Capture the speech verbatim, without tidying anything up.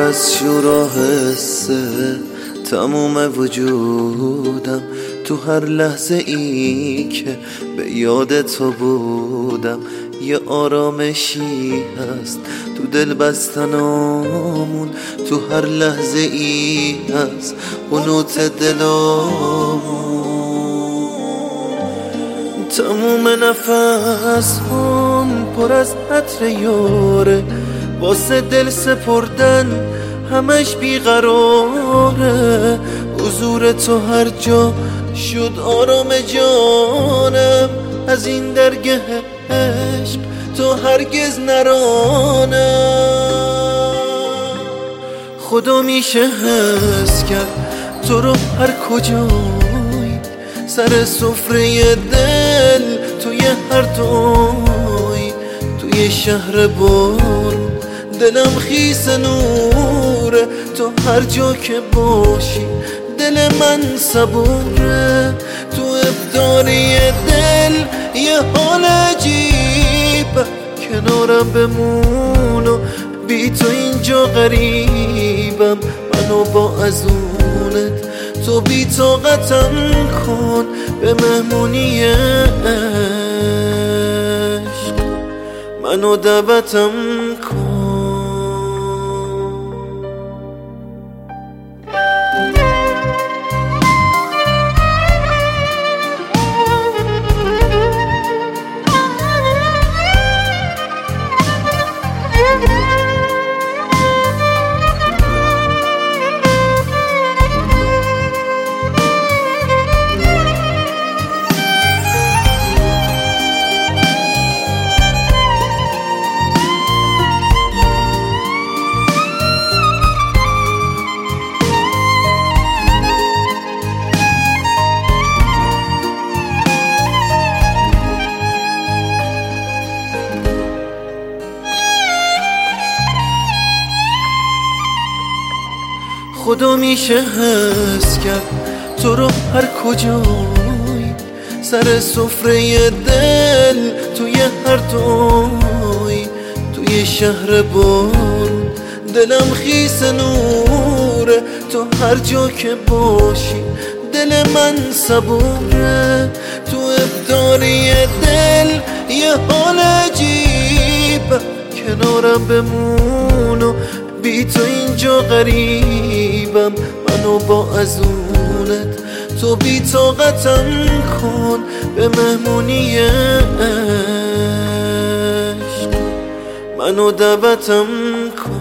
از شور و حسه تموم وجودم، تو هر لحظه ای که به یاد تو بودم یه آرامشی هست تو دل بستنامون، تو هر لحظه ای هست قنوت دلامون. تموم نفس هم پر از عطر یاره، واسه دل سپردن همش بیقراره، حضور تو هر جا شد آرام جانم، از این درگه عشق تو هرگز نرانم. خدا میشه حس کرد تو رو هر کجایی، سر سفره دل توی هر دوی، توی شهر بارون دلم خیس نوره، تو هر جا که باشی دل من صبوره، تو افطاری دل یه حال عجیبه، کنارم بمون و بی تو اینجا غریبم، منو با ازونت تو بی طاقتم کن به مهمونی عشق، منو دعوتم کن. خدا میشه حس کرد تو رو هر کجایی، سر سفره دل توی هر دوی، توی شهر بارون دلم خیس نوره، تو هر جا که باشی دل من صبوره، تو افطاری دل یه حال عجیبه، کنارم بمون و بی تو اینجا غریبم، منو با ازونت تو بی طاقتم کن به مهمونی عشق، منو دعوتم کن.